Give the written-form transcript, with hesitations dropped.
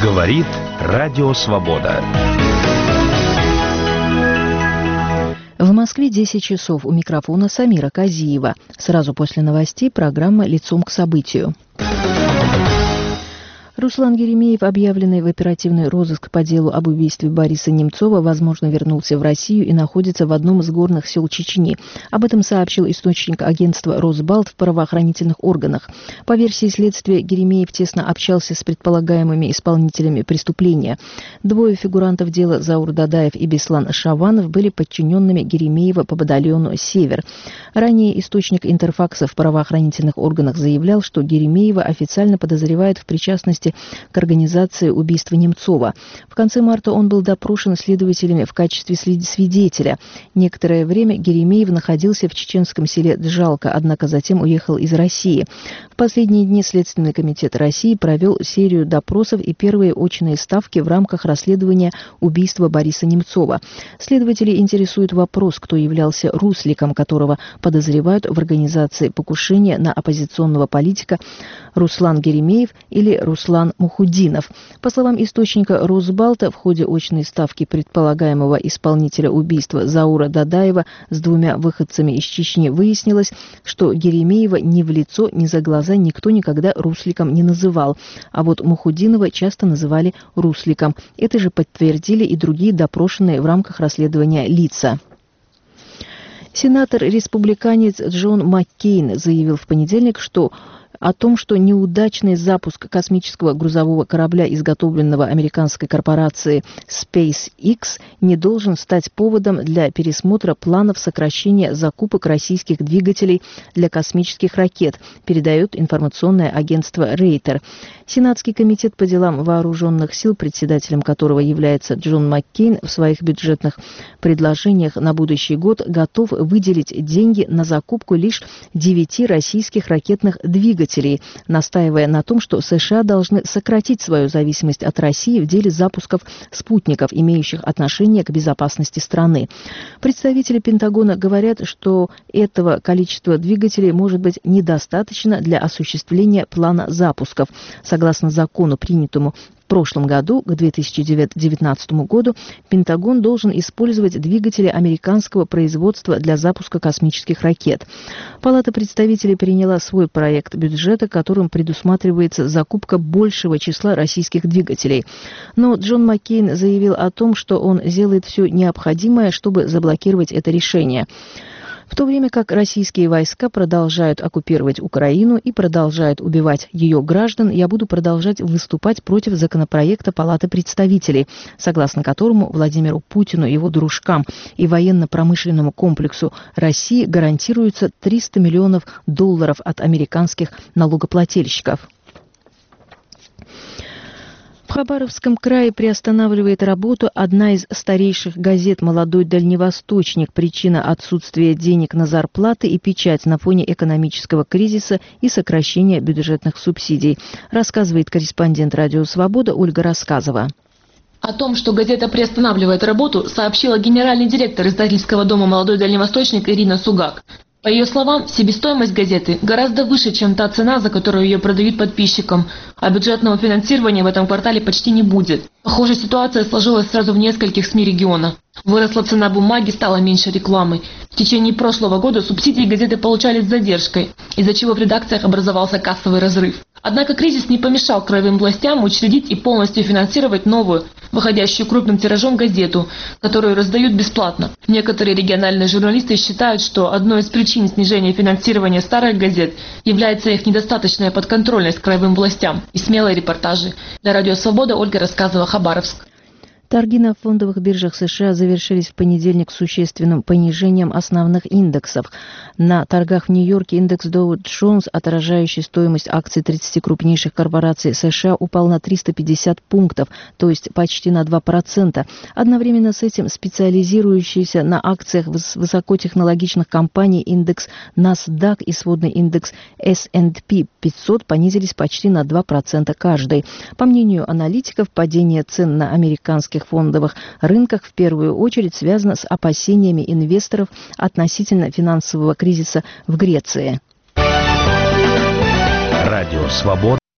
Говорит Радио Свобода. В Москве 10 часов. У микрофона Самира Казиева. Сразу после новостей программа «Лицом к событию». Руслан Геремеев, объявленный в оперативный розыск по делу об убийстве Бориса Немцова, возможно, вернулся в Россию и находится в одном из горных сел Чечни. Об этом сообщил источник агентства «Росбалт» в правоохранительных органах. По версии следствия, Геремеев тесно общался с предполагаемыми исполнителями преступления. Двое фигурантов дела, Заур Дадаев и Беслан Шаванов, были подчиненными Геремеева по батальону «Север». Ранее источник Интерфакса в правоохранительных органах заявлял, что Геремеева официально подозревают в причастности к организации убийства Немцова. В конце марта он был допрошен следователями в качестве свидетеля. Некоторое время Геремеев находился в чеченском селе Джалка, однако затем уехал из России. В последние дни Следственный комитет России провел серию допросов и первые очные ставки в рамках расследования убийства Бориса Немцова. Следователи интересует вопрос, кто являлся русликом, которого подозревают в организации покушения на оппозиционного политика: Руслан Геремеев или Руслан Мухуддинов. По словам источника Росбалта, в ходе очной ставки предполагаемого исполнителя убийства Заура Дадаева с двумя выходцами из Чечни выяснилось, что Геремеева ни в лицо, ни за глаза никто никогда русликом не называл, а вот Мухуддинова часто называли русликом. Это же подтвердили и другие допрошенные в рамках расследования лица. Сенатор-республиканец Джон Маккейн заявил в понедельник, о том, что неудачный запуск космического грузового корабля, изготовленного американской корпорацией SpaceX, не должен стать поводом для пересмотра планов сокращения закупок российских двигателей для космических ракет, передает информационное агентство Рейтер. Сенатский комитет по делам вооруженных сил, председателем которого является Джон Маккейн, в своих бюджетных предложениях на будущий год готов выделить деньги на закупку лишь 9 российских ракетных двигателей, настаивая на том, что США должны сократить свою зависимость от России в деле запусков спутников, имеющих отношение к безопасности страны. Представители Пентагона говорят, что этого количества двигателей может быть недостаточно для осуществления плана запусков. Согласно закону, принятому в прошлом году, к 2019 году, Пентагон должен использовать двигатели американского производства для запуска космических ракет. Палата представителей приняла свой проект бюджета, которым предусматривается закупка большего числа российских двигателей. Но Джон Маккейн заявил о том, что он сделает все необходимое, чтобы заблокировать это решение. В то время как российские войска продолжают оккупировать Украину и продолжают убивать ее граждан, я буду продолжать выступать против законопроекта Палаты представителей, согласно которому Владимиру Путину, его дружкам и военно-промышленному комплексу России гарантируется $300 миллионов от американских налогоплательщиков. В Хабаровском крае приостанавливает работу одна из старейших газет «Молодой Дальневосточник». Причина – отсутствие денег на зарплаты и печать на фоне экономического кризиса и сокращения бюджетных субсидий, рассказывает корреспондент «Радио Свобода» Ольга Рассказова. О том, что газета приостанавливает работу, сообщила генеральный директор издательского дома «Молодой Дальневосточник» Ирина Сугак. По ее словам, себестоимость газеты гораздо выше, чем та цена, за которую ее продают подписчикам, а бюджетного финансирования в этом квартале почти не будет. Похожая ситуация сложилась сразу в нескольких СМИ региона. Выросла цена бумаги, стало меньше рекламы. В течение прошлого года субсидии газеты получали с задержкой, из-за чего в редакциях образовался кассовый разрыв. Однако кризис не помешал краевым властям учредить и полностью финансировать новую, выходящую крупным тиражом газету, которую раздают бесплатно. Некоторые региональные журналисты считают, что одной из причин снижения финансирования старых газет является их недостаточная подконтрольность краевым властям и смелые репортажи. Для Радио Свобода Ольга Рассказова, Хабаровск. Торги на фондовых биржах США завершились в понедельник существенным понижением основных индексов. На торгах в Нью-Йорке индекс Dow Jones, отражающий стоимость акций 30 крупнейших корпораций США, упал на 350 пунктов, то есть почти на 2%. Одновременно с этим специализирующийся на акциях высокотехнологичных компаний индекс NASDAQ и сводный индекс S&P 500 понизились почти на 2% каждый. По мнению аналитиков, падение цен на американских фондовых рынках в первую очередь связано с опасениями инвесторов относительно финансового кризиса в Греции. Радио Свобода.